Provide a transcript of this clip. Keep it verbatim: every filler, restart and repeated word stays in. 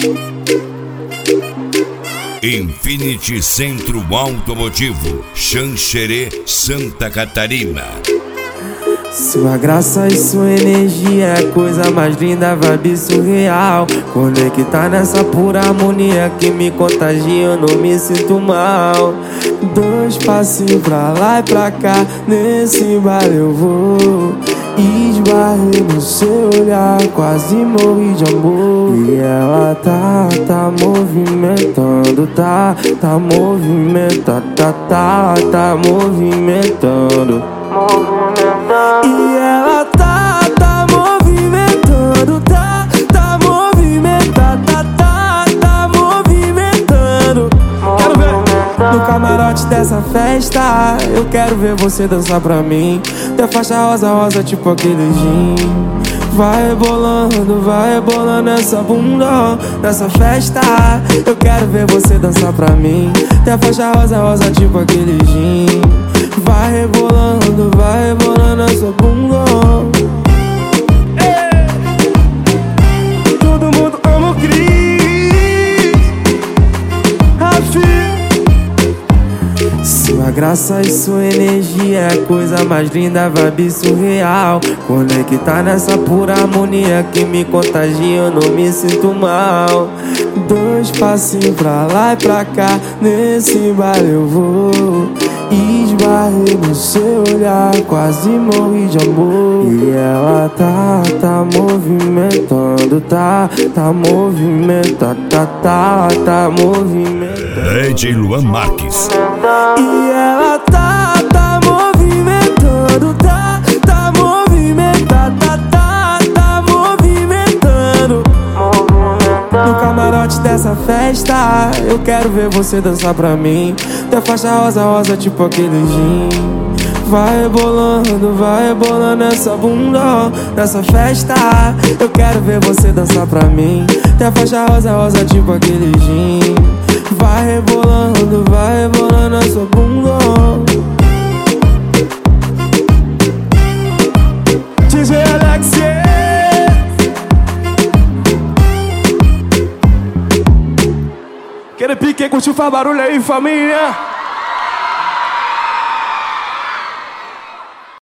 Infinity Centro Automotivo, Xanxerê, Santa Catarina. Sua graça e sua energia é a coisa mais linda, vibe surreal. Conectar nessa pura harmonia que me contagia, eu não me sinto mal. Dois passinhos pra lá e pra cá, nesse bar eu vou. Esbarrei no seu olhar, quase morri de amor. E ela tá, tá movimentando, tá, tá movimentando, tá, tá, tá movimentando. E ela tá, tá movimentando, tá, tá movimentando, tá, tá, tá movimentando. Quero ver no camarote dessa festa, eu quero ver você dançar pra mim. Tem faixa rosa, rosa, tipo aquele gin. Vai rebolando, vai rebolando essa bunda nessa festa. Eu quero ver você dançar pra mim. Tem faixa rosa, rosa, tipo aquele gin. Vai rebolando, vai rebolando essa bunda. Ei! Todo mundo ama o Cris, Rafi. Sua graça e sua energia é a coisa mais linda, vibe surreal. Conectar nessa pura harmonia que me contagia, eu não me sinto mal. Dois passinhos pra lá e pra cá, nesse bar eu vou. Esbarrei no seu olhar, quase morri de amor. E ela tá, tá movimentando, tá, tá movimentando, tá, tá, tá movimentando. D J Luan Marques. E ela tá, tá movimentando, tá, tá movimentando, tá, tá, tá movimentando. No camarote dessa festa, eu quero ver você dançar pra mim. Tem faixa rosa, rosa, tipo aquele gin. Vai rebolando, vai rebolando essa bunda nessa festa. Eu quero ver você dançar pra mim. Tem faixa rosa, rosa, tipo aquele gin. Vai rebolando, vai rebolando essa bunda. D J Alex. Quer pique, curtiu, faz barulho aí, família.